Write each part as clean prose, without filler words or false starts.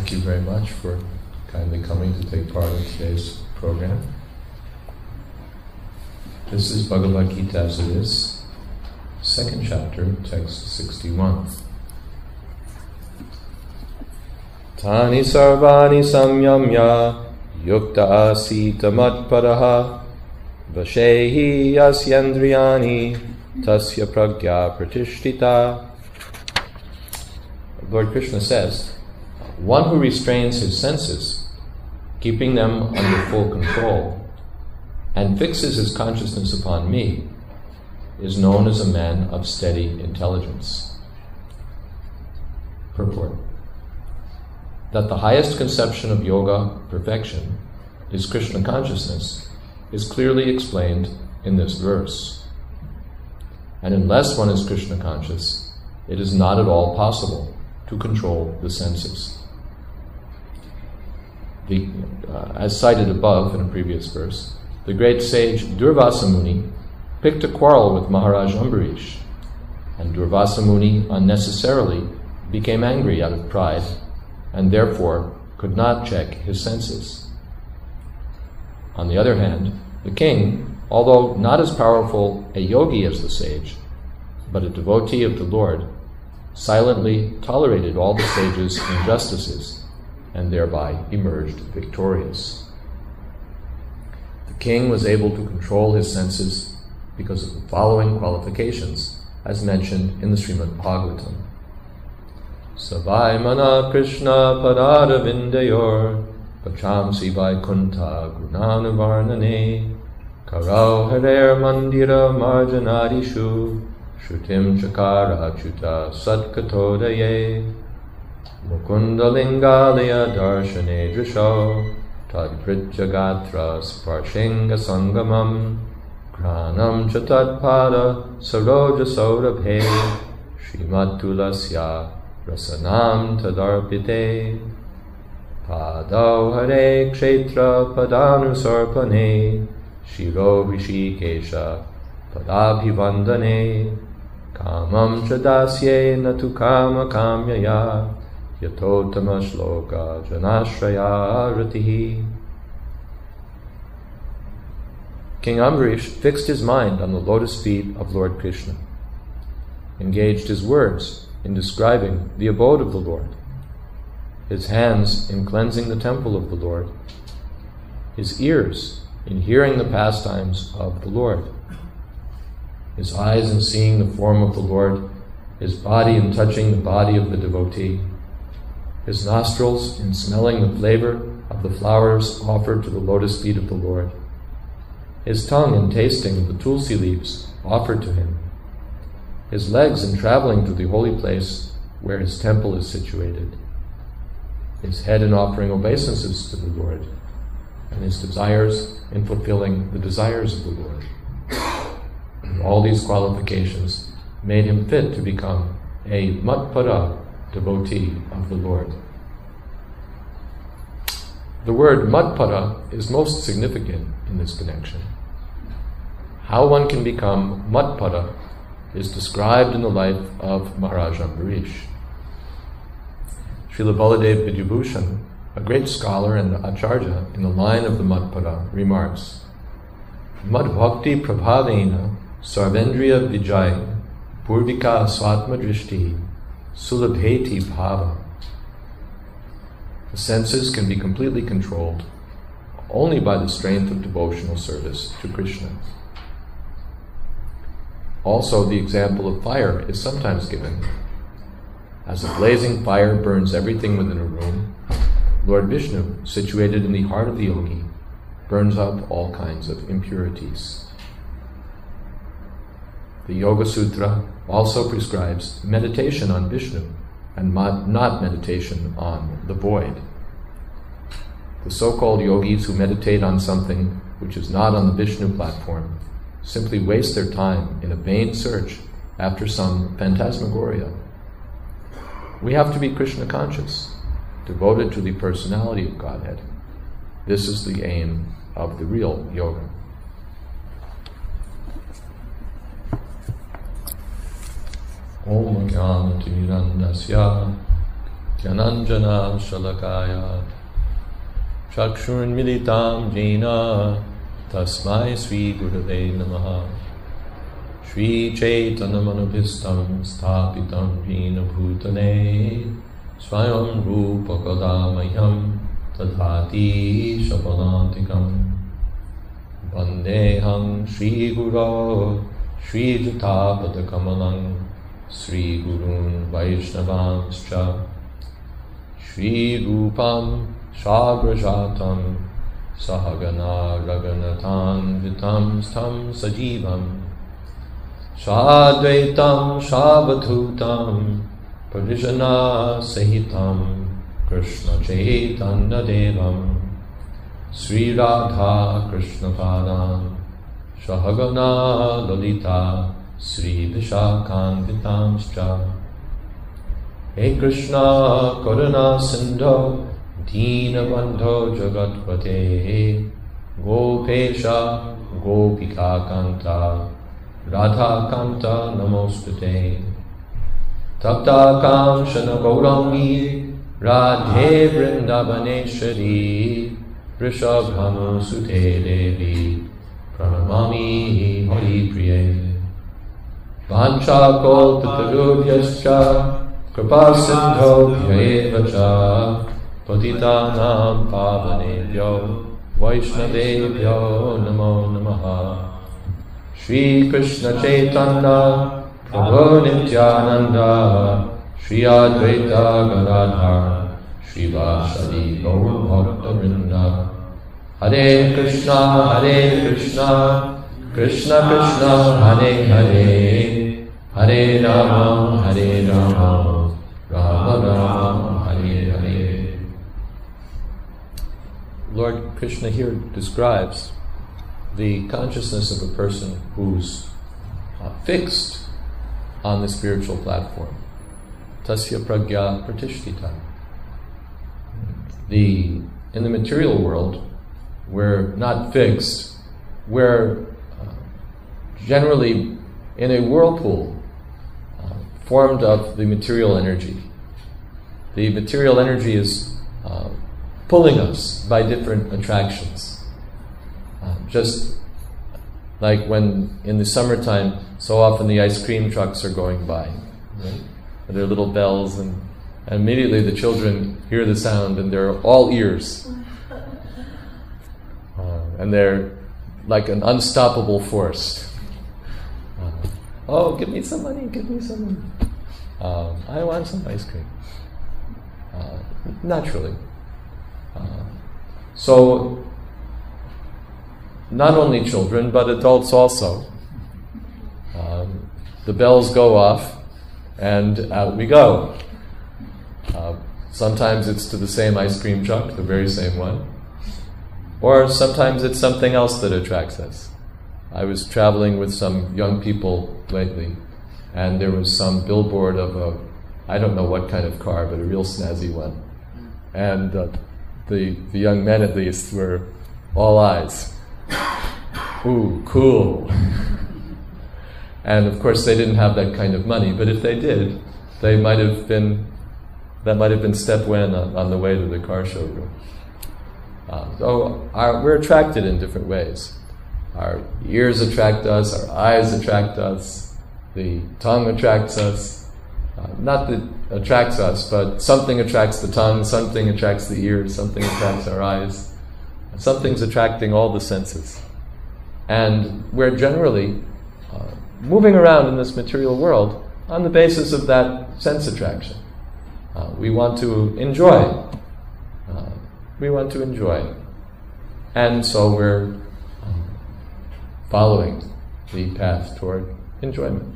Thank you very much for kindly coming to take part in today's program. This is Bhagavad Gita as it is, second chapter, text 61. Tani sarvani samyamya yukta asita matpadaha vashehi yasyandriyani tasya pragya pratishtita. Lord Krishna says, one who restrains his senses, keeping them under full control, and fixes his consciousness upon me, is known as a man of steady intelligence. Purport: that the highest conception of yoga perfection is Krishna consciousness is clearly explained in this verse. And unless one is Krishna conscious, it is not at all possible to control the senses. As cited above in a previous verse, the great sage Durvasa Muni picked a quarrel with Maharaj Ambarish, and Durvasa Muni unnecessarily became angry out of pride and therefore could not check his senses. On the other hand, the king, although not as powerful a yogi as the sage, but a devotee of the Lord, silently tolerated all the sage's injustices and thereby emerged victorious. The king was able to control his senses because of the following qualifications, as mentioned in the Srimad Bhagavatam. Savai mana Krishna padada vindayor pachamsi vaikunta gunanuvarnane karau harer mandira marjanadishu shrutim chakara chuta satkatodaye Mukunda lingalaya darshane drisho tadpritjagatra sparshinga sangamam granam chatadpada saroja sodabhe srimatulasya rasanam tadarpite pado hare kshetra padanusarpane shiro rishikesha padabhivandane kamam chadasye natu kama kamyaya Yatotama shloka janashraya ratihi. King Ambarish fixed his mind on the lotus feet of Lord Krishna, engaged his words in describing the abode of the Lord, his hands in cleansing the temple of the Lord, his ears in hearing the pastimes of the Lord, his eyes in seeing the form of the Lord, his body in touching the body of the devotee, his nostrils in smelling the flavor of the flowers offered to the lotus feet of the Lord, his tongue in tasting the tulsi leaves offered to him, his legs in traveling to the holy place where his temple is situated, his head in offering obeisances to the Lord, and his desires in fulfilling the desires of the Lord. And all these qualifications made him fit to become a matpada devotee of the Lord. The word matpada is most significant in this connection. How one can become matpada is described in the life of Maharaj Ambarish. Srila Baladev Vidyabhushan, a great scholar and acharya in the line of the matpada, remarks, Madbhakti prabhavena sarvendriya vijay purvika swatma drishti Sulabheti bhava. The senses can be completely controlled only by the strength of devotional service to Krishna. Also, the example of fire is sometimes given. As a blazing fire burns everything within a room, Lord Vishnu, situated in the heart of the yogi, burns up all kinds of impurities. The Yoga Sutra also prescribes meditation on Vishnu and not meditation on the void. The so-called yogis who meditate on something which is not on the Vishnu platform simply waste their time in a vain search after some phantasmagoria. We have to be Krishna conscious, devoted to the personality of Godhead. This is the aim of the real yoga. Om Jnana Timirandasya Gyananjana Shalakaya Chakshurmilitam Jena Tasmai Sri Gurave Namaha Sri Chaitanamanubhistam Sthapitam Jena Bhutane Swayam Rupa Kadamayam Tadhati Shapalantikam Vandeham Sri Guru Sri Jatapada Kamalang Sri Gurun Vaishnavanscha Sri Rupam Shagrajatam Sahagana Raganatan Vitam Stam Sajivam Shadvaitam Shabatutam Parijana Sahitam Krishna Chaitanya Devam Sri Radha Krishna Padam Shahagana Lalita Sri Vishakhanvitamscha He Krishna Karuna Sindho Dina Bandho Jagatpate Gopesha Gopika Kanta Radha Kanta Namostute Tapta Kamshana Gaurangi Radhe Vrindavaneshwari Vrishabhanu Sute Devi Pranamami Hari Priye Vancha Kalpatarubhyascha Kripa Sindho Bhyevacha Patitanam Pavanebhyo Vaishnavebhyo Namo Namaha Shri Krishna Chaitanya Prabhu Nityananda Shri Advaita Gadadhar Shri Vasadi Gaur Bhakta Vrinda Hare Krishna Krishna Krishna Hare Hare Hare Rama Rama Rama Hare Hare. Lord Krishna here describes the consciousness of a person who's fixed on the spiritual platform. Tasya pragya pratishtita. In the material world, we're not fixed. We're generally in a whirlpool formed of the material energy. The material energy is pulling us by different attractions. Just like when in the summertime, so often the ice cream trucks are going by, right? With their little bells, and immediately the children hear the sound and they're all ears. And they're like an unstoppable force. Oh, give me some money, give me some money. I want some ice cream. Naturally. So, not only children, but adults also. The bells go off, and out we go. Sometimes it's to the same ice cream truck, the very same one. Or sometimes it's something else that attracts us. I was traveling with some young people lately, and there was some billboard of I don't know what kind of car, but a real snazzy one. And the young men at least were all eyes. Ooh, cool. And of course they didn't have that kind of money, but if they did, that might have been step one on the way to the car showroom. So we're attracted in different ways. Our ears attract us, our eyes attract us, the tongue attracts us. Not that attracts us, but something attracts the tongue, something attracts the ears, something attracts our eyes. Something's attracting all the senses. And we're generally moving around in this material world on the basis of that sense attraction. We want to enjoy. We want to enjoy. And so we're following the path toward enjoyment.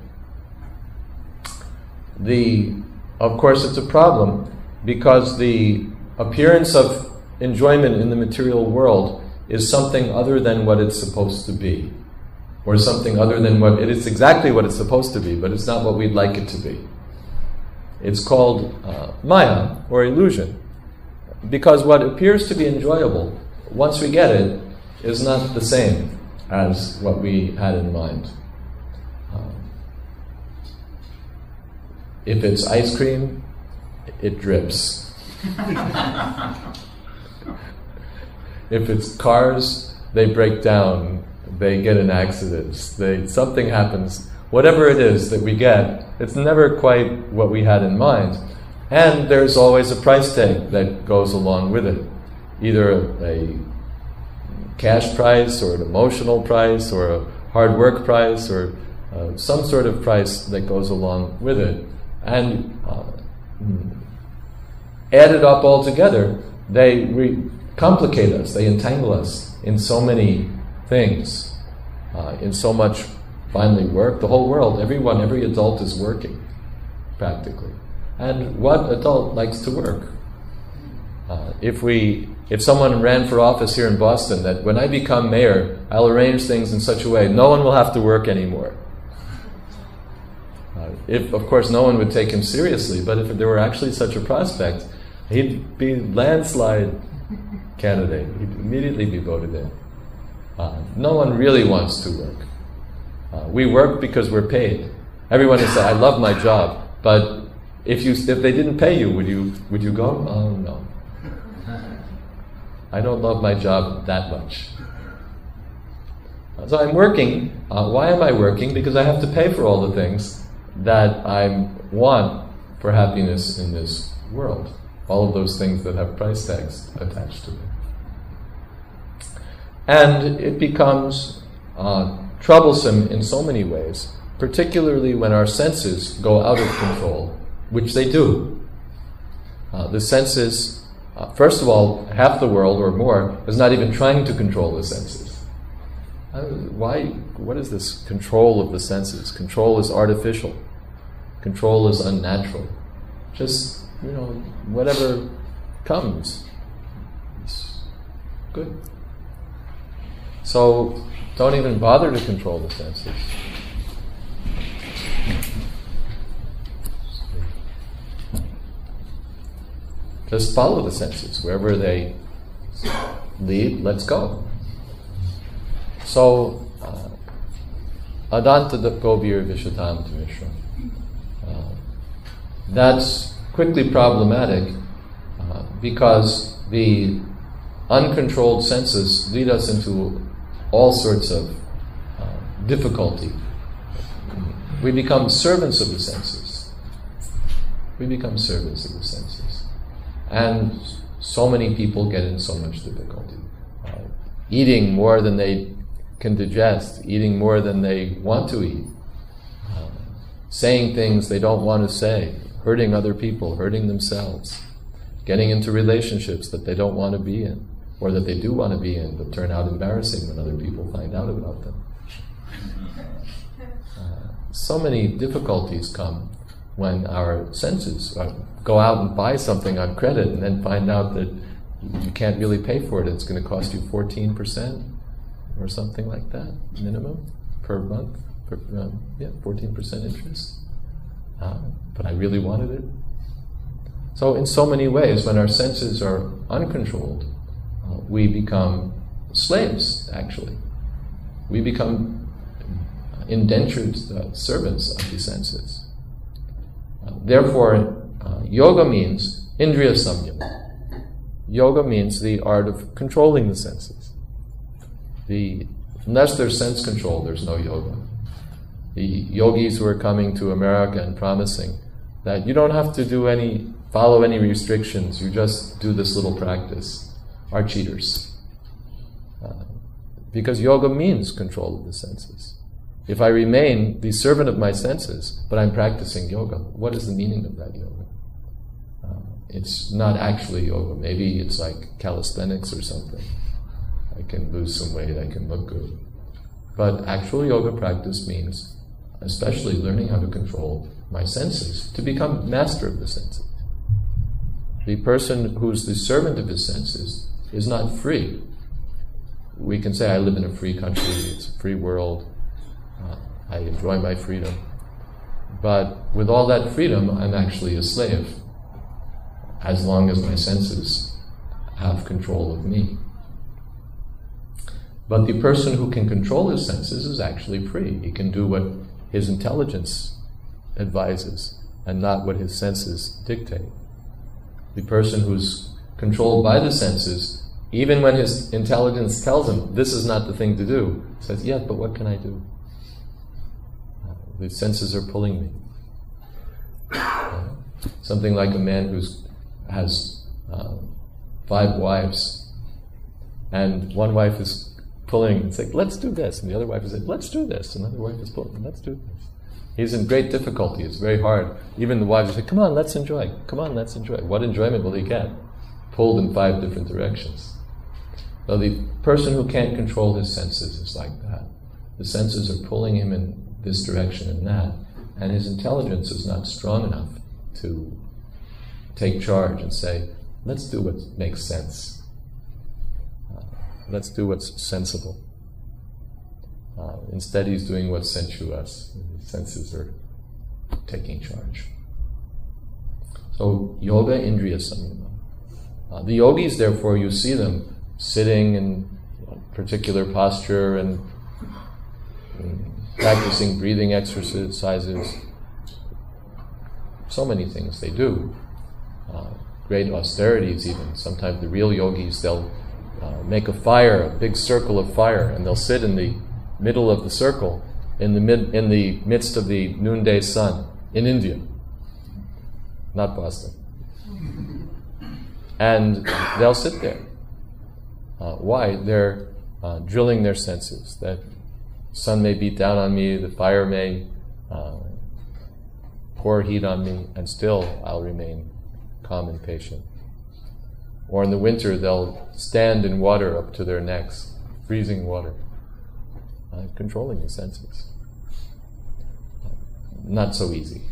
Of course, it's a problem because the appearance of enjoyment in the material world is something other than what it's supposed to be, or something other than what it is exactly what it's supposed to be, but it's not what we'd like it to be. It's called maya, or illusion, because what appears to be enjoyable, once we get it, is not the same as what we had in mind. If it's ice cream, it drips. If it's cars, they break down, they get in accidents, something happens. Whatever it is that we get, it's never quite what we had in mind. And there's always a price tag that goes along with it. Either a cash price, or an emotional price, or a hard work price, or some sort of price that goes along with it. And added up all together, they complicate us, they entangle us in so many things, in so much finally work. The whole world, every adult is working, practically. And what adult likes to work? If someone ran for office here in Boston, that when I become mayor, I'll arrange things in such a way no one will have to work anymore. Of course, no one would take him seriously, but if there were actually such a prospect, he'd be landslide candidate. He'd immediately be voted in. No one really wants to work. We work because we're paid. Everyone would say, "I love my job," but if they didn't pay you, would you go? Oh no. I don't love my job that much. So I'm working. Why am I working? Because I have to pay for all the things that I want for happiness in this world. All of those things that have price tags attached to them. And it becomes troublesome in so many ways, particularly when our senses go out of control, which they do. The senses, first of all, half the world or more is not even trying to control the senses. What is this control of the senses? Control is artificial. Control is unnatural. Just, whatever comes, it's good. So, don't even bother to control the senses. Just follow the senses. Wherever they lead, let's go. So, Adanta Gobir Vishatam Mishra. That's quickly problematic because the uncontrolled senses lead us into all sorts of difficulty. We become servants of the senses. We become servants of the senses. And so many people get in so much difficulty. Eating more than they can digest, eating more than they want to eat, saying things they don't want to say, hurting other people, hurting themselves, getting into relationships that they don't want to be in, or that they do want to be in, but turn out embarrassing when other people find out about them. So many difficulties come when our senses go out and buy something on credit and then find out that you can't really pay for it. It's going to cost you 14% or something like that, minimum, per month. 14% interest. But I really wanted it. So in so many ways, when our senses are uncontrolled, we become slaves, actually. We become indentured servants of the senses. Therefore, yoga means indriya samyama. Yoga means the art of controlling the senses. Unless there's sense control, there's no yoga. The yogis who are coming to America and promising that you don't have to follow any restrictions, you just do this little practice, are cheaters. Because yoga means control of the senses. If I remain the servant of my senses, but I'm practicing yoga, what is the meaning of that yoga? It's not actually yoga. Maybe it's like calisthenics or something. I can lose some weight, I can look good. But actual yoga practice means especially learning how to control my senses, to become master of the senses. The person who's the servant of his senses is not free. We can say, I live in a free country, it's a free world, I enjoy my freedom. But with all that freedom, I'm actually a slave, as long as my senses have control of me. But the person who can control his senses is actually free. He can do what his intelligence advises and not what his senses dictate. The person who's controlled by the senses, even when his intelligence tells him, this is not the thing to do, says, yeah, but what can I do? The senses are pulling me. Something like a man who has 5 wives, and one wife is pulling, it's like, let's do this, and the other wife is like, let's do this, and another wife is pulling, let's do this. He's in great difficulty, it's very hard. Even the wives say, come on, let's enjoy, come on, let's enjoy. What enjoyment will he get? Pulled in 5 different directions. So the person who can't control his senses is like that. The senses are pulling him in this direction and that, and his intelligence is not strong enough to take charge and say, let's do what makes sense. Let's do what's sensible. Instead, he's doing what's sensuous. His senses are taking charge. So, yoga indriya samyama. The yogis, therefore, you see them sitting in a particular posture and practicing breathing exercises. So many things they do. Great austerities even. Sometimes the real yogis, they'll make a fire, a big circle of fire, and they'll sit in the middle of the circle, in the midst of the noonday sun, in India, not Boston. And they'll sit there. Why? They're drilling their senses. That sun may beat down on me, the fire may pour heat on me, and still I'll remain calm and patient. Or in the winter, they'll stand in water up to their necks, freezing water, controlling the senses. Not so easy.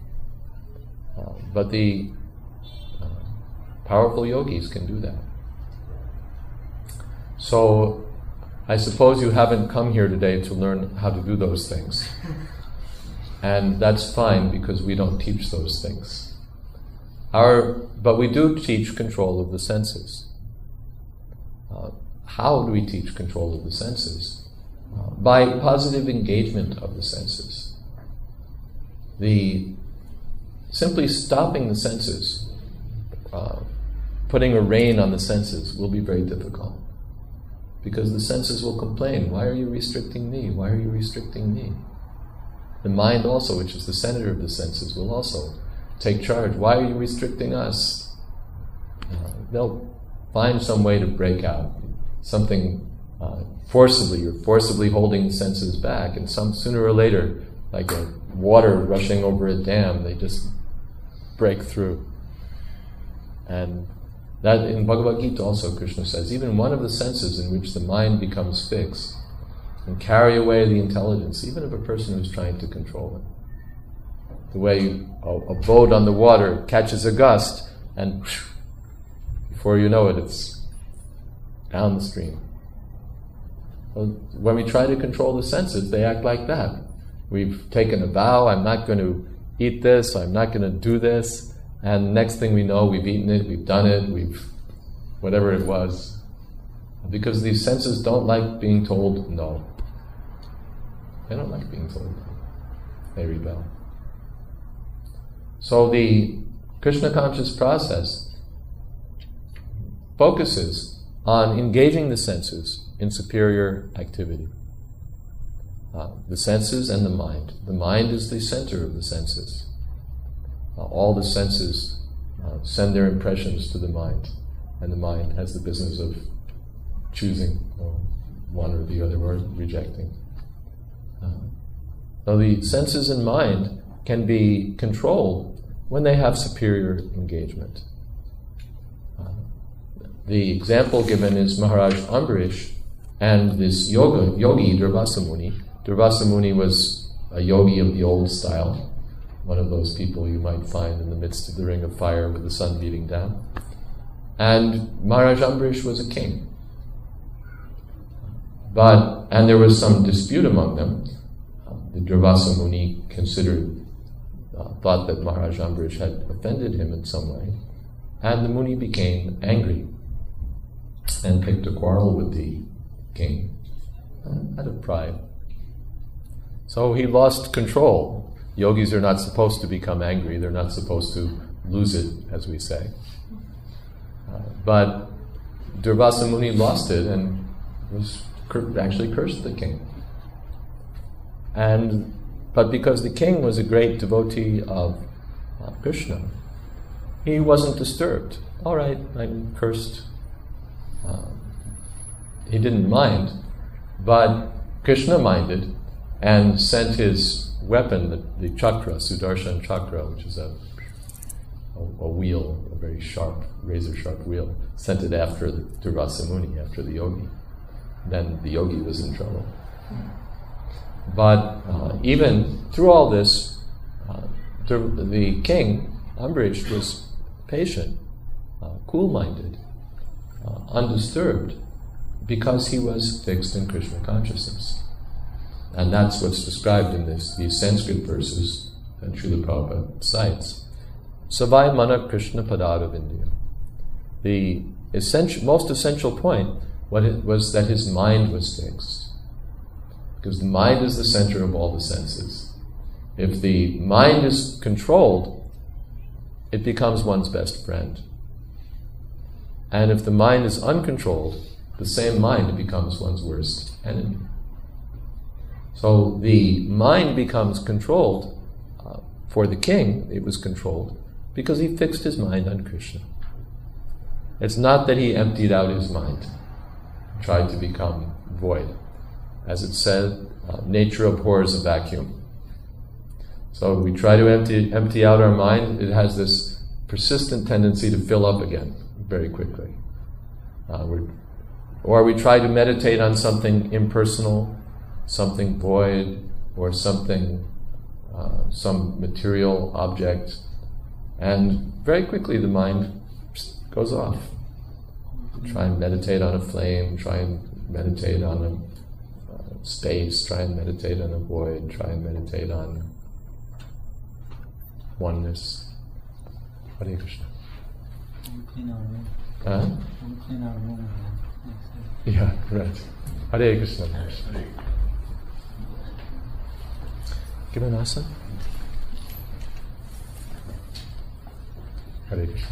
But the powerful yogis can do that. So, I suppose you haven't come here today to learn how to do those things. And that's fine, because we don't teach those things. But we do teach control of the senses. How do we teach control of the senses? By positive engagement of the senses. Simply stopping the senses, putting a rein on the senses, will be very difficult. Because the senses will complain, why are you restricting me? Why are you restricting me? The mind also, which is the center of the senses, will also take charge. Why are you restricting us? They'll find some way to break out. Something forcibly, you're forcibly holding the senses back, and sooner or later, like a water rushing over a dam, they just break through. And that in Bhagavad Gita also, Krishna says, even one of the senses in which the mind becomes fixed and carry away the intelligence, even of a person who's trying to control it. The way a boat on the water catches a gust, and before you know it, it's down the stream. When we try to control the senses, they act like that. We've taken a vow, I'm not going to eat this, I'm not going to do this, and next thing we know, we've eaten it, we've done it, whatever it was. Because these senses don't like being told no. They don't like being told no. They rebel. So the Krishna conscious process focuses on engaging the senses in superior activity. The senses and the mind. The mind is the center of the senses. All the senses send their impressions to the mind, and the mind has the business of choosing one or the other, or rejecting. So the senses and mind can be controlled when they have superior engagement. The example given is Maharaj Ambarish and this yogi Durvasa Muni. Durvasa Muni was a yogi of the old style, one of those people you might find in the midst of the ring of fire with the sun beating down. And Maharaj Ambarish was a king. And there was some dispute among them. The Durvasa Muni thought that Maharaj Ambarish had offended him in some way, and the Muni became angry and picked a quarrel with the king out of pride. So he lost control. Yogis are not supposed to become angry, they're not supposed to lose it, as we say. But Durvasa Muni lost it and actually cursed the king. But because the king was a great devotee of Krishna, he wasn't disturbed. All right, I'm cursed. He didn't mind, but Krishna minded and sent his weapon, the chakra, Sudarshan chakra, which is a wheel, a very sharp, razor-sharp wheel, sent it after the Durvasa Muni, after the yogi. Then the yogi was in trouble. But even through all this, the king, Ambarish, was patient, cool-minded, undisturbed, because he was fixed in Krishna consciousness. And that's what's described in these Sanskrit verses that Srila Prabhupada cites. Savai mana Krishna padaravindiya. The most essential point was that his mind was fixed. Because the mind is the center of all the senses. If the mind is controlled, it becomes one's best friend. And if the mind is uncontrolled, the same mind becomes one's worst enemy. So the mind becomes controlled. For the king, it was controlled because he fixed his mind on Krishna. It's not that he emptied out his mind, tried to become void. As it said, nature abhors a vacuum. So we try to empty out our mind, it has this persistent tendency to fill up again very quickly. Or we try to meditate on something impersonal, something void, or something, some material object, and very quickly the mind goes off. Try and meditate on a flame, try and meditate on a space, try and meditate on a void, try and meditate on oneness. Hare Krishna. Clean our room. Huh? Clean our room. Yeah, right. Hare Krishna. Give an asana. Hare Krishna.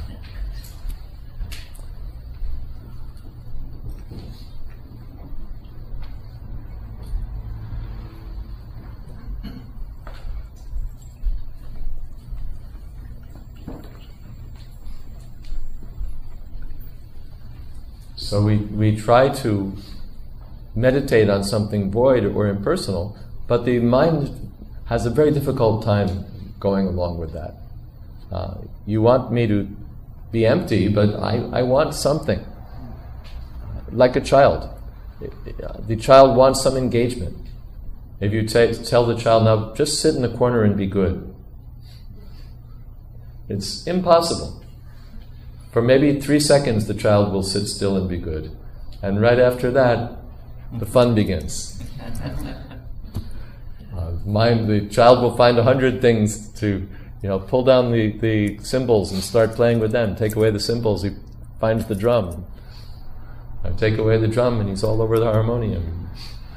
So we try to meditate on something void or impersonal, but the mind has a very difficult time going along with that. You want me to be empty, but I want something. Like a child. The child wants some engagement. If you tell the child, now just sit in the corner and be good, it's impossible. For maybe 3 seconds, the child will sit still and be good. And right after that, the fun begins. The child will find 100 things to, pull down the cymbals and start playing with them. Take away the cymbals, he finds the drum. Take away the drum and he's all over the harmonium.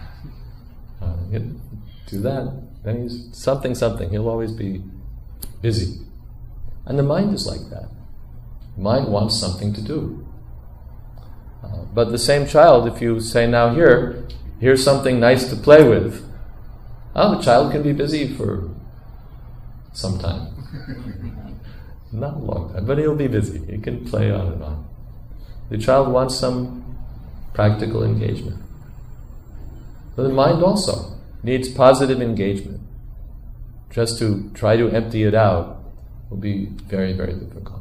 Do that, then he's something. He'll always be busy. And the mind is like that. Mind wants something to do. But the same child, if you say, now here's something nice to play with, the child can be busy for some time. Not a long time, but he'll be busy. He can play on and on. The child wants some practical engagement. But the mind also needs positive engagement. Just to try to empty it out will be very, very difficult.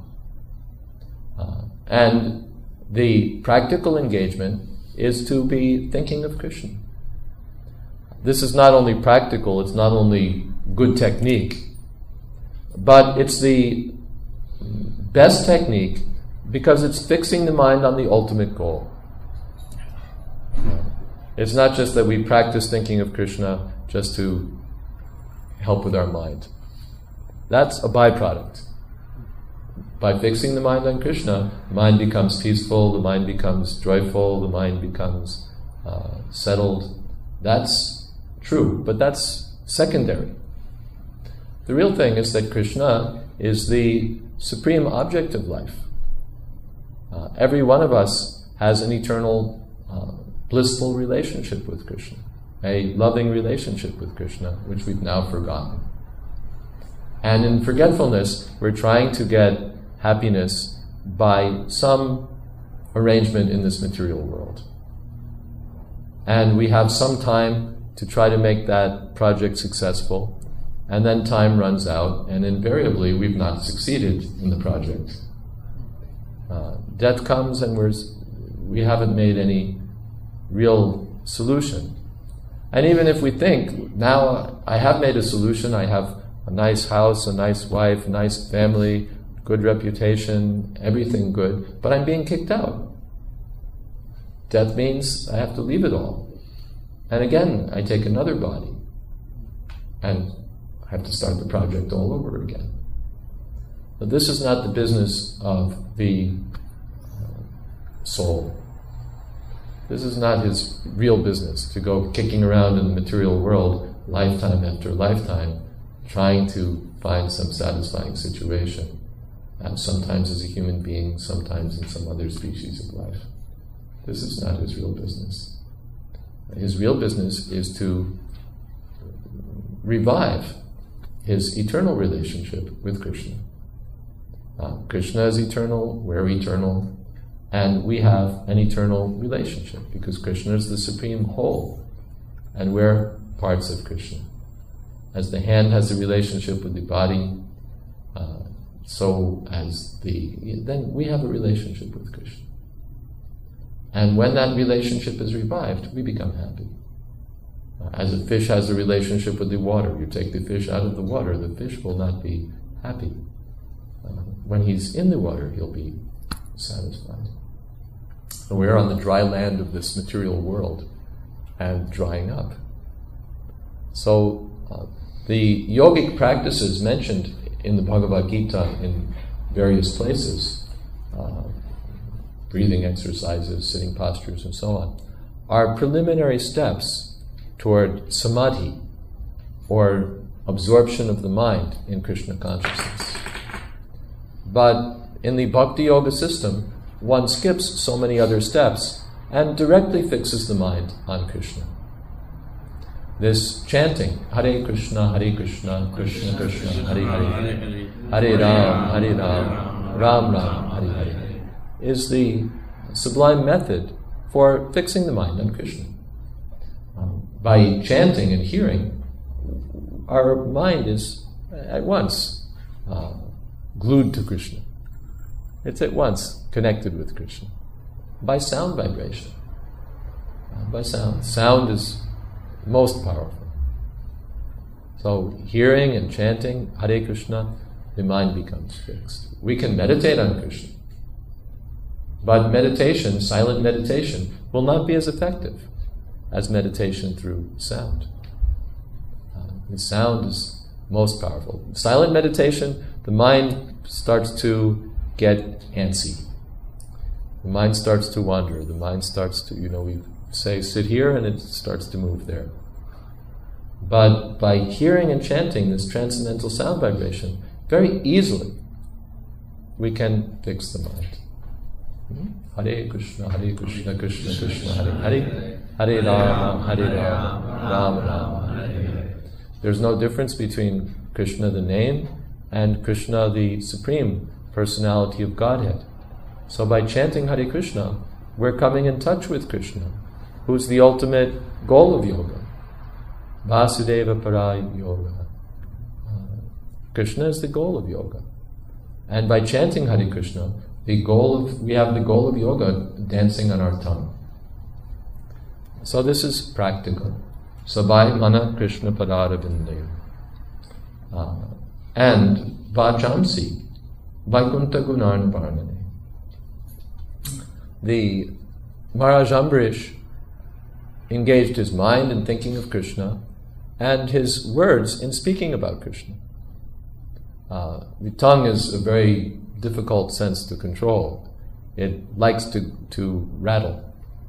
And the practical engagement is to be thinking of Krishna. This is not only practical, it's not only good technique, but it's the best technique because it's fixing the mind on the ultimate goal. It's not just that we practice thinking of Krishna just to help with our mind. That's a byproduct. By fixing the mind on Krishna, the mind becomes peaceful, the mind becomes joyful, the mind becomes settled. That's true, but that's secondary. The real thing is that Krishna is the supreme object of life. Every one of us has an eternal, blissful relationship with Krishna, a loving relationship with Krishna, which we've now forgotten. And in forgetfulness, we're trying to get happiness by some arrangement in this material world. And we have some time to try to make that project successful, and then time runs out, and invariably we've not succeeded in the project. Death comes and we haven't made any real solution. And even if we think, now I have made a solution, I have a nice house, a nice wife, a nice family, good reputation, everything good, but I'm being kicked out. Death means I have to leave it all. And again, I take another body, and I have to start the project all over again. But this is not the business of the soul. This is not his real business, to go kicking around in the material world lifetime after lifetime, trying to find some satisfying situation, sometimes as a human being, sometimes in some other species of life. This is not his real business. His real business is to revive his eternal relationship with Krishna. Krishna is eternal, we're eternal, and we have an eternal relationship because Krishna is the supreme whole, and we're parts of Krishna. As the hand has a relationship with the body, then we have a relationship with Krishna. And when that relationship is revived, we become happy. As a fish has a relationship with the water, you take the fish out of the water, the fish will not be happy. When he's in the water, he'll be satisfied. We're on the dry land of this material world and drying up. So the yogic practices mentioned in the Bhagavad Gita in various places, breathing exercises, sitting postures, and so on, are preliminary steps toward samadhi, or absorption of the mind in Krishna consciousness. But in the Bhakti Yoga system, one skips so many other steps and directly fixes the mind on Krishna. This chanting, Hare Krishna, Krishna Krishna, Hare Hare, Hare Ram, Ram Ram, Hare Hare, is the sublime method for fixing the mind on Krishna. By chanting and hearing, our mind is at once glued to Krishna. It's at once connected with Krishna by sound vibration. By sound. Sound is most powerful. So hearing and chanting Hare Krishna, the mind becomes fixed. We can meditate on Krishna, but meditation, silent meditation, will not be as effective as meditation through sound. The sound is most powerful. Silent meditation, the mind starts to get antsy. The mind starts to wander. The mind starts to, we say sit here and it starts to move there. But by hearing and chanting this transcendental sound vibration, very easily we can fix the mind. Hare Krishna, Krishna Krishna, Hare Hare, Hare Rama, Rama Rama, Hare Hare. There's no difference between Krishna the name and Krishna the Supreme Personality of Godhead. So by chanting Hare Krishna, we're coming in touch with Krishna, who's the ultimate goal of yoga. Vasudeva Parai Yoga. Krishna is the goal of yoga. And by chanting Hare Krishna, we have the goal of yoga dancing on our tongue. So this is practical. Sabai Mana Krishna Padara Vindaya. And Vachamsi Vaikuntha Gunarna Varnane. The Maharaj Ambarish engaged his mind in thinking of Krishna and his words in speaking about Krishna. The tongue is a very difficult sense to control. It likes to rattle.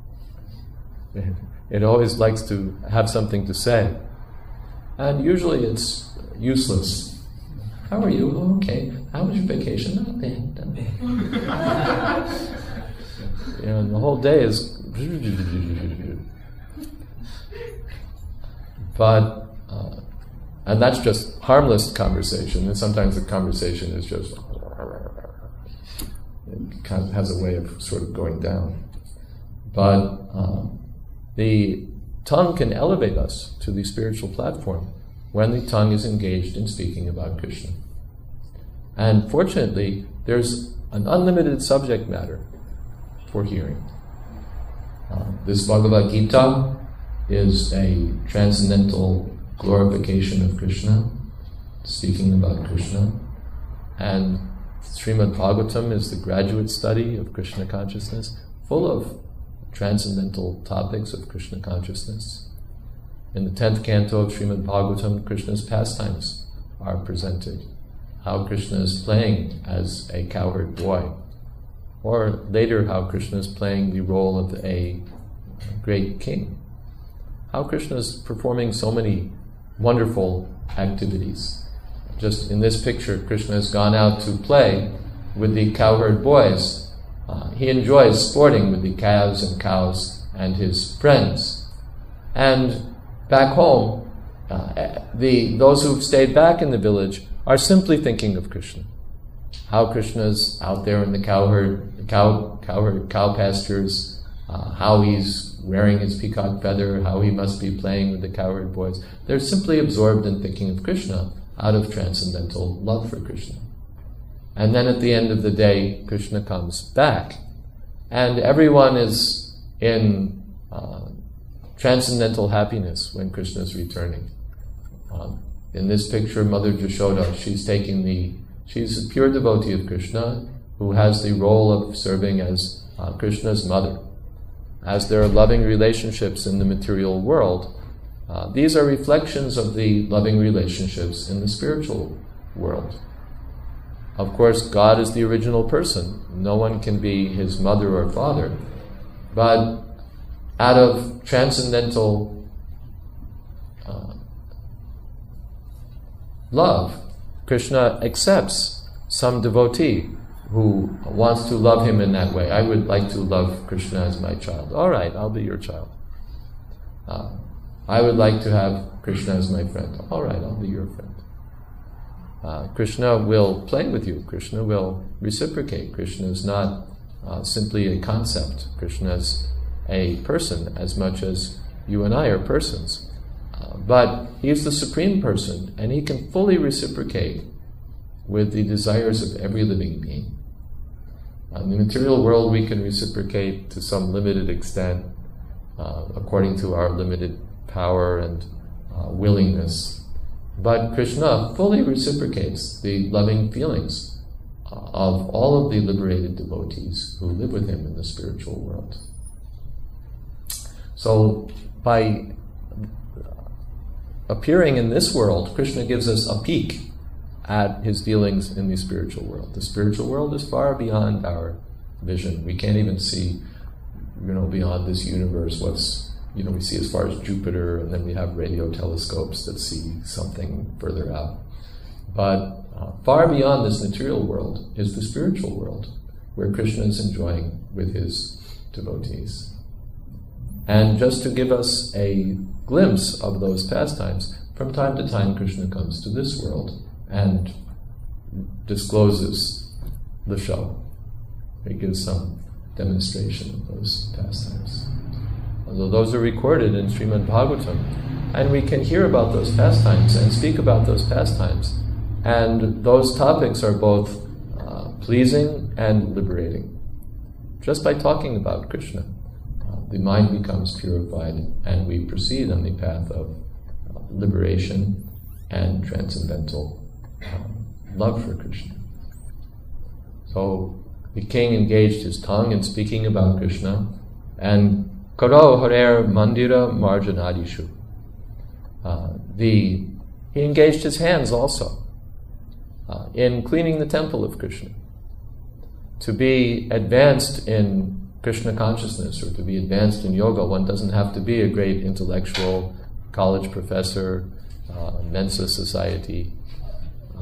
It always likes to have something to say. And usually it's useless. How are you? Oh, okay. How was your vacation? Not bad. And the whole day is... But, and that's just harmless conversation, and sometimes the conversation is just... It kind of has a way of sort of going down. But the tongue can elevate us to the spiritual platform when the tongue is engaged in speaking about Krishna. And fortunately, there's an unlimited subject matter for hearing. This Bhagavad Gita is a transcendental glorification of Krishna, speaking about Krishna. And Srimad Bhagavatam is the graduate study of Krishna consciousness, full of transcendental topics of Krishna consciousness. In the 10th canto of Srimad Bhagavatam, Krishna's pastimes are presented. How Krishna is playing as a cowherd boy. Or later, how Krishna is playing the role of a great king. How Krishna is performing so many wonderful activities. Just in this picture, Krishna has gone out to play with the cowherd boys. He enjoys sporting with the calves and cows and his friends. And back home, those who've stayed back in the village are simply thinking of Krishna. How Krishna's out there in the cow pastures, how he's wearing his peacock feather, how he must be playing with the cowherd boys. They're simply absorbed in thinking of Krishna out of transcendental love for Krishna. And then at the end of the day, Krishna comes back. And everyone is in transcendental happiness when Krishna is returning. In this picture, Mother Jashoda, she's a pure devotee of Krishna who has the role of serving as Krishna's mother. As there are loving relationships in the material world, these are reflections of the loving relationships in the spiritual world. Of course, God is the original person. No one can be his mother or father. But out of transcendental love, Krishna accepts some devotee who wants to love him in that way. I would like to love Krishna as my child. All right, I'll be your child. I would like to have Krishna as my friend. All right, I'll be your friend. Krishna will play with you. Krishna will reciprocate. Krishna is not simply a concept. Krishna is a person as much as you and I are persons. But he is the supreme person, and he can fully reciprocate with the desires of every living being. In the material world, we can reciprocate to some limited extent, according to our limited power and willingness. But Krishna fully reciprocates the loving feelings of all of the liberated devotees who live with him in the spiritual world. So, by appearing in this world, Krishna gives us a peek at his dealings in the spiritual world. The spiritual world is far beyond our vision. We can't even see, beyond this universe what's, we see as far as Jupiter, and then we have radio telescopes that see something further out. But far beyond this material world is the spiritual world, where Krishna is enjoying with his devotees. And just to give us a glimpse of those pastimes, from time to time Krishna comes to this world and discloses the show. He gives some demonstration of those pastimes. Although those are recorded in Srimad Bhagavatam, and we can hear about those pastimes and speak about those pastimes. And those topics are both pleasing and liberating. Just by talking about Krishna, the mind becomes purified, and we proceed on the path of liberation and transcendental love for Krishna. So the king engaged his tongue in speaking about Krishna, and Karo Harer Mandira Marjanadishu. He engaged his hands also in cleaning the temple of Krishna. To be advanced in Krishna consciousness or to be advanced in yoga, one doesn't have to be a great intellectual, college professor, Mensa society.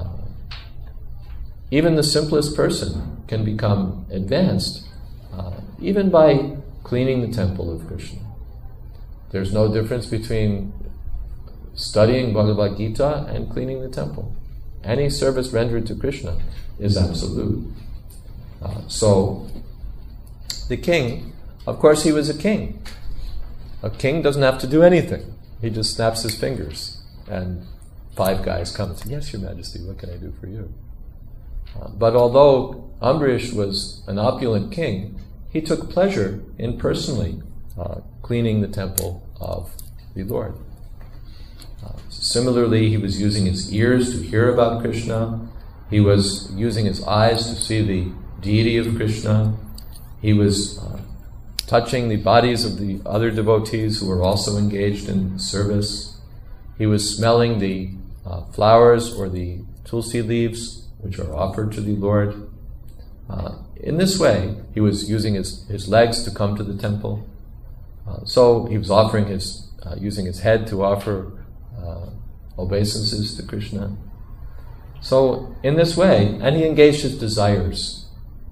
Even the simplest person can become advanced even by cleaning the temple of Krishna. There's no difference between studying Bhagavad Gita and cleaning the temple. Any service rendered to Krishna is absolute. So, the king, of course he was a king. A king doesn't have to do anything. He just snaps his fingers and 5 guys come and say, "Yes, Your Majesty, what can I do for you?" But although Ambarish was an opulent king, he took pleasure in personally cleaning the temple of the Lord. Similarly, he was using his ears to hear about Krishna. He was using his eyes to see the deity of Krishna. He was touching the bodies of the other devotees who were also engaged in service. He was smelling the flowers or the tulsi leaves which are offered to the Lord. In this way, he was using his legs to come to the temple. So he was offering using his head to offer obeisances to Krishna. So in this way, and he engaged his desires.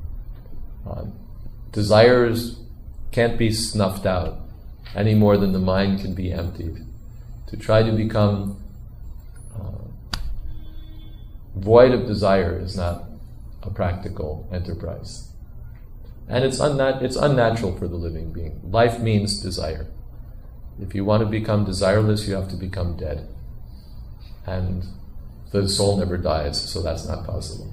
Desires can't be snuffed out any more than the mind can be emptied. To try to become void of desire is not a practical enterprise. And it's unnatural for the living being. Life means desire. If you want to become desireless, you have to become dead. And the soul never dies, so that's not possible.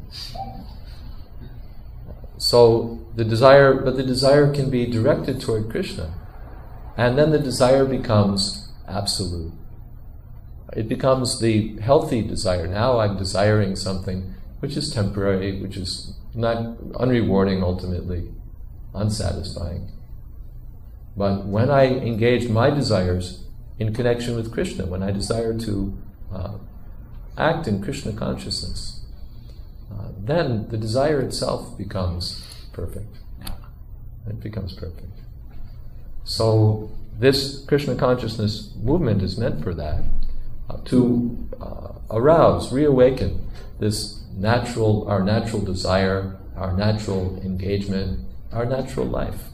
So the desire can be directed toward Krishna. And then the desire becomes absolute. It becomes the healthy desire. Now I'm desiring something which is temporary, which is not unrewarding ultimately, unsatisfying. But when I engage my desires in connection with Krishna, when I desire to act in Krishna consciousness, then the desire itself becomes perfect. It becomes perfect. So this Krishna consciousness movement is meant for that, to arouse, reawaken this our natural desire, our natural engagement, our natural life.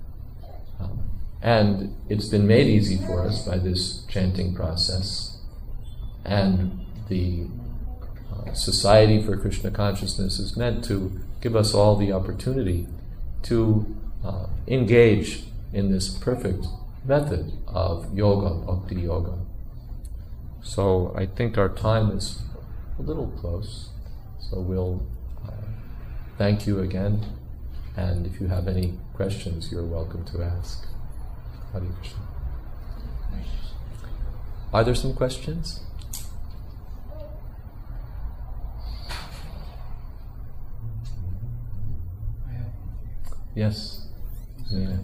And it's been made easy for us by this chanting process. And the Society for Krishna Consciousness is meant to give us all the opportunity to engage in this perfect method of yoga, bhakti yoga. So I think our time is a little close. So we'll thank you again. And if you have any questions, you're welcome to ask. Hare Krishna. Are there some questions? Yes. Yeah.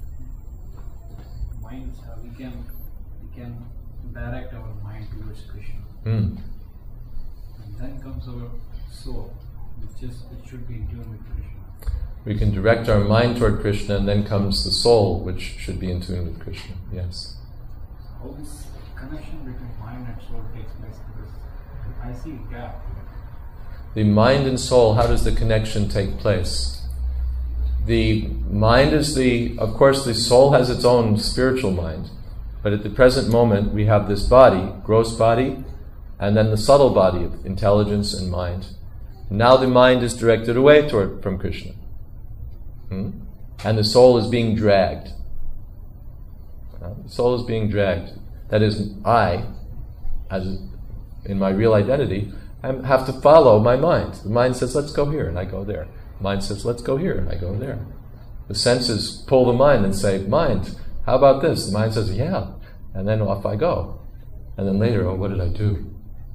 Mind, we can direct our mind towards Krishna. Mm. And then comes our soul, it should be in tune with Krishna. We can direct our mind toward Krishna, and then comes the soul, which should be in tune with Krishna. Yes. How this connection between mind and soul takes place? Because I see a gap. The mind and soul, how does the connection take place? The mind is of course the soul has its own spiritual mind, but at the present moment we have this body, gross body, and then the subtle body of intelligence and mind. Now the mind is directed away from Krishna. And the soul is being dragged. The soul is being dragged. That is, I, as in my real identity, I have to follow my mind. The mind says, let's go here, and I go there. The mind says, let's go here, and I go there. The senses pull the mind and say, mind, how about this? The mind says, yeah, and then off I go. And then later, oh, what did I do?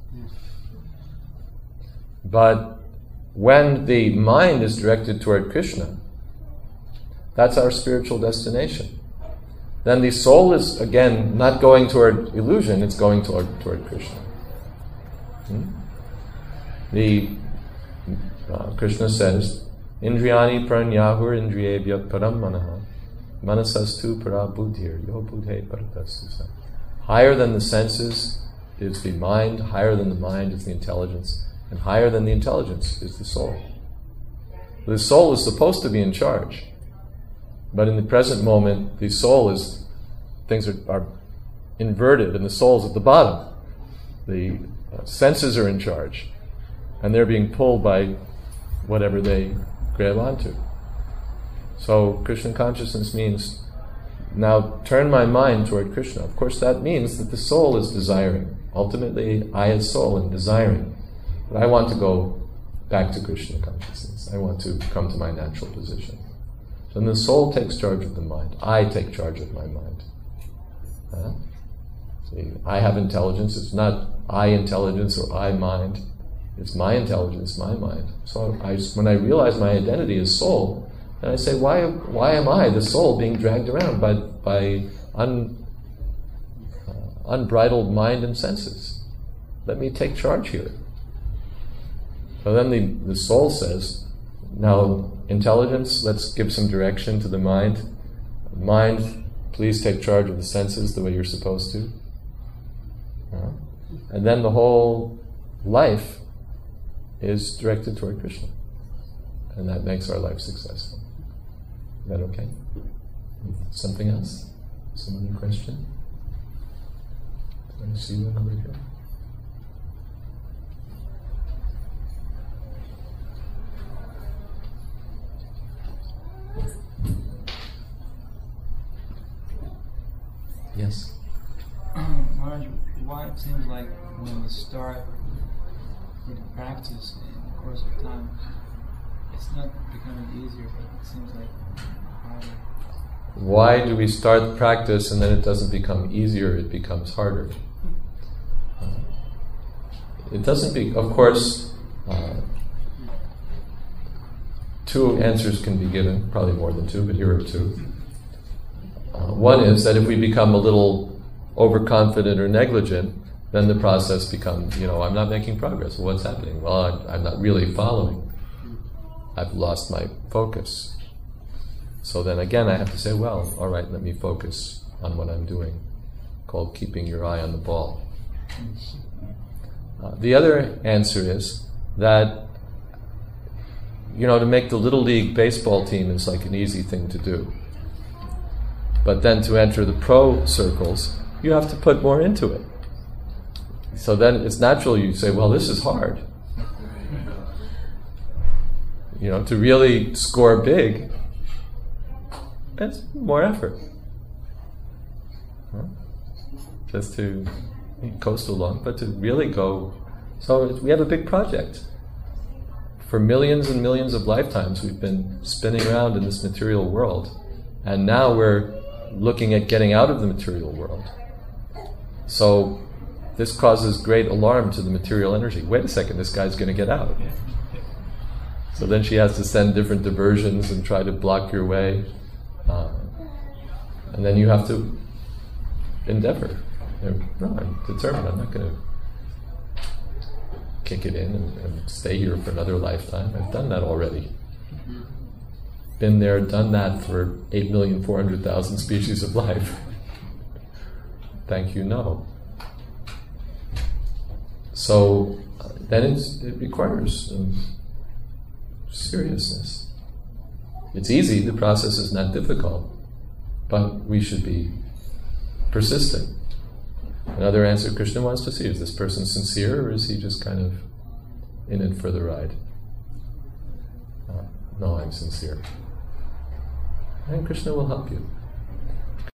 But when the mind is directed toward Krishna, that's our spiritual destination. Then the soul is, again, not going toward illusion, it's going toward Krishna. Krishna says, Indriyani pranyahur indriyebhyat param manaha manasastu para buddhir yo buddhe paratastusa. Higher than the senses is the mind, higher than the mind is the intelligence, and higher than the intelligence is the soul. The soul is supposed to be in charge. But in the present moment, the soul is, things are inverted and the soul's at the bottom. The senses are in charge. And they're being pulled by whatever they grab onto. So Krishna consciousness means, now turn my mind toward Krishna. Of course that means that the soul is desiring. Ultimately, I as soul am desiring. But I want to go back to Krishna consciousness. I want to come to my natural position. So then the soul takes charge of the mind. I take charge of my mind. See, I have intelligence. It's not I intelligence or I mind. It's my intelligence, my mind. So when I realize my identity is soul, then I say, why am I, the soul, being dragged around by unbridled mind and senses? Let me take charge here. So then the soul says, now intelligence, let's give some direction to the mind. Mind, please take charge of the senses the way you're supposed to. And then the whole life is directed toward Krishna. And that makes our life successful. Is that okay? Something else? Some other question? Can I see one over here? Yes? Maharaj, why it seems like when we start with practice in the course of time, it's not becoming easier, but it seems like harder. Why do we start practice and then it doesn't become easier, it becomes harder? It doesn't be, of course, two answers can be given, probably more than two, but here are two. One is that if we become a little overconfident or negligent, then the process becomes, I'm not making progress. Well, what's happening? Well, I'm not really following. I've lost my focus. So then again, I have to say, well, all right, let me focus on what I'm doing, called keeping your eye on the ball. The other answer is that, to make the Little League baseball team is like an easy thing to do. But then to enter the pro circles, you have to put more into it. So then it's natural you say, well, this is hard. To really score big, it's more effort. Just to coast along, but to really go. So we have a big project. For millions and millions of lifetimes, we've been spinning around in this material world. And now we're looking at getting out of the material world. So this causes great alarm to the material energy. Wait a second, this guy's going to get out. So then she has to send different diversions and try to block your way. And then you have to endeavor. No, I'm determined. I'm not going to kick it in and stay here for another lifetime. I've done that already. Been there, done that for 8,400,000 species of life. Thank you, no. So then it requires seriousness. It's easy, the process is not difficult, but we should be persistent. Another answer Krishna wants to see, is this person sincere or is he just kind of in it for the ride? No, I'm sincere. And Krishna will help you.